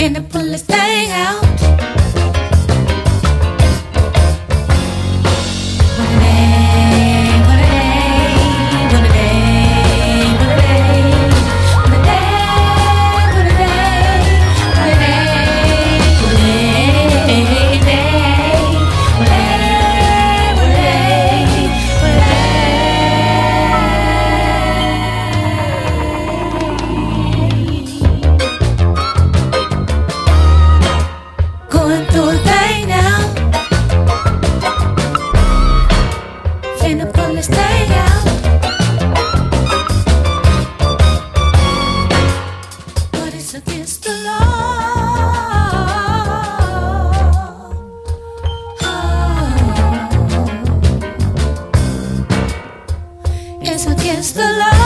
Finna pull this thing out. Going through a thing now. Finna pull this thing out. But it's against the law. Oh. It's against the law.